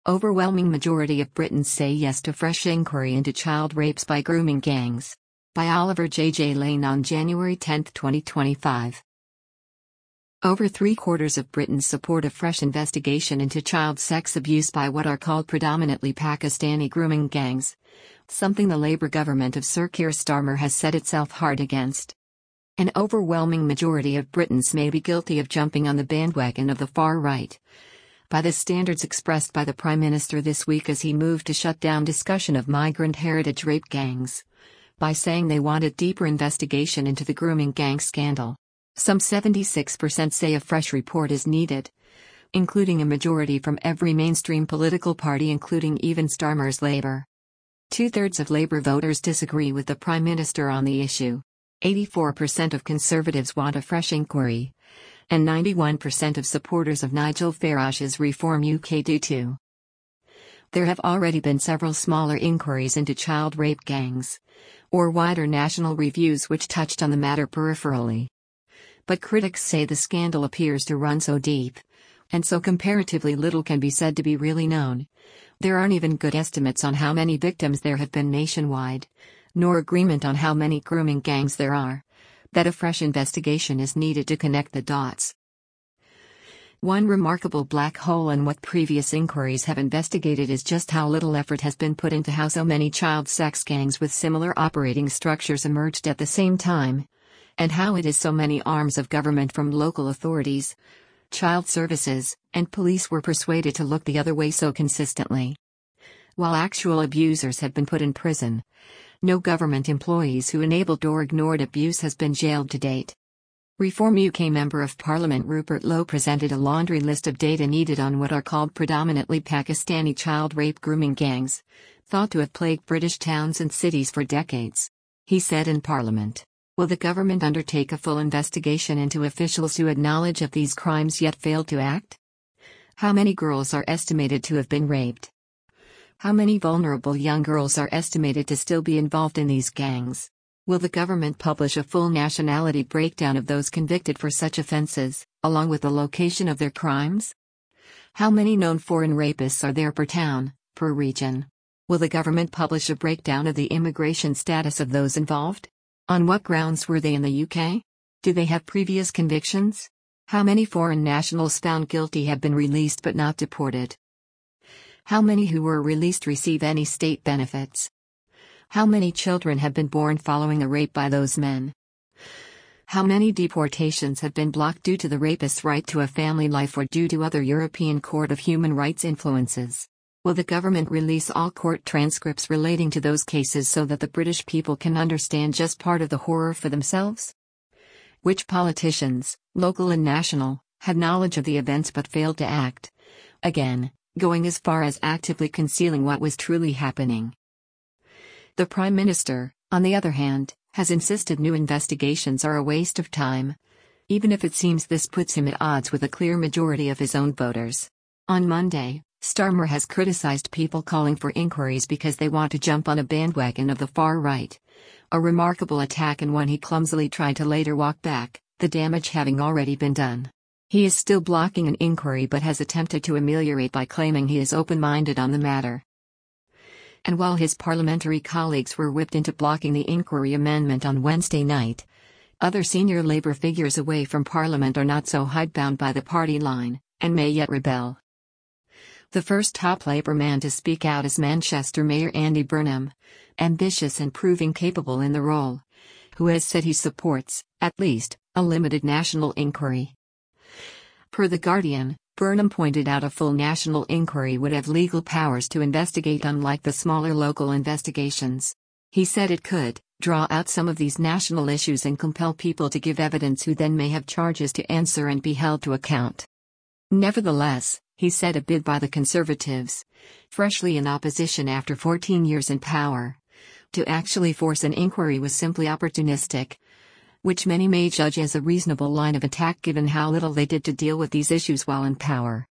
Overwhelming majority of Britons say yes to fresh inquiry into child rapes by grooming gangs. By Oliver J. Lane on January 10, 2025. Over three-quarters of Britons support a fresh investigation into child sex abuse by what are called predominantly Pakistani grooming gangs, something the Labour government of Sir Keir Starmer has set itself hard against. An overwhelming majority of Britons may be guilty of jumping on the bandwagon of the far right, by the standards expressed by the Prime Minister this week as he moved to shut down discussion of migrant heritage rape gangs, by saying they wanted deeper investigation into the grooming gang scandal. Some 76% say a fresh report is needed, including a majority from every mainstream political party including even Starmer's Labour. Two-thirds of Labour voters disagree with the Prime Minister on the issue. 84% of Conservatives want a fresh inquiry, and 91% of supporters of Nigel Farage's Reform UK do too. There have already been several smaller inquiries into child rape gangs, or wider national reviews which touched on the matter peripherally. But critics say the scandal appears to run so deep, and so comparatively little can be said to be really known. There aren't even good estimates on how many victims there have been nationwide, nor agreement on how many grooming gangs there are, that a fresh investigation is needed to connect the dots. One remarkable black hole in what previous inquiries have investigated is just how little effort has been put into how so many child sex gangs with similar operating structures emerged at the same time, and how it is so many arms of government from local authorities, child services, and police were persuaded to look the other way so consistently. While actual abusers have been put in prison, no government employees who enabled or ignored abuse has been jailed to date. Reform UK Member of Parliament Rupert Lowe presented a laundry list of data needed on what are called predominantly Pakistani child rape grooming gangs, thought to have plagued British towns and cities for decades. He said in Parliament, "Will the government undertake a full investigation into officials who had knowledge of these crimes yet failed to act? How many girls are estimated to have been raped? How many vulnerable young girls are estimated to still be involved in these gangs? Will the government publish a full nationality breakdown of those convicted for such offences, along with the location of their crimes? How many known foreign rapists are there per town, per region? Will the government publish a breakdown of the immigration status of those involved? On what grounds were they in the UK? Do they have previous convictions? How many foreign nationals found guilty have been released but not deported? How many who were released receive any state benefits? How many children have been born following a rape by those men? How many deportations have been blocked due to the rapist's right to a family life or due to other European Court of Human Rights influences? Will the government release all court transcripts relating to those cases so that the British people can understand just part of the horror for themselves? Which politicians, local and national, had knowledge of the events but failed to act? Again, going as far as actively concealing what was truly happening. The Prime Minister, on the other hand, has insisted new investigations are a waste of time, even if it seems this puts him at odds with a clear majority of his own voters. On Monday, Starmer has criticised people calling for inquiries because they want to jump on a bandwagon of the far right, a remarkable attack and one he clumsily tried to later walk back, the damage having already been done. He is still blocking an inquiry but has attempted to ameliorate by claiming he is open-minded on the matter. And while his parliamentary colleagues were whipped into blocking the inquiry amendment on Wednesday night, other senior Labour figures away from Parliament are not so hidebound by the party line, and may yet rebel. The first top Labour man to speak out is Manchester Mayor Andy Burnham, ambitious and proving capable in the role, who has said he supports, at least, a limited national inquiry. Per The Guardian, Burnham pointed out a full national inquiry would have legal powers to investigate unlike the smaller local investigations. He said it could draw out some of these national issues and compel people to give evidence who then may have charges to answer and be held to account. Nevertheless, he said a bid by the Conservatives, freshly in opposition after 14 years in power, to actually force an inquiry was simply opportunistic, which many may judge as a reasonable line of attack given how little they did to deal with these issues while in power.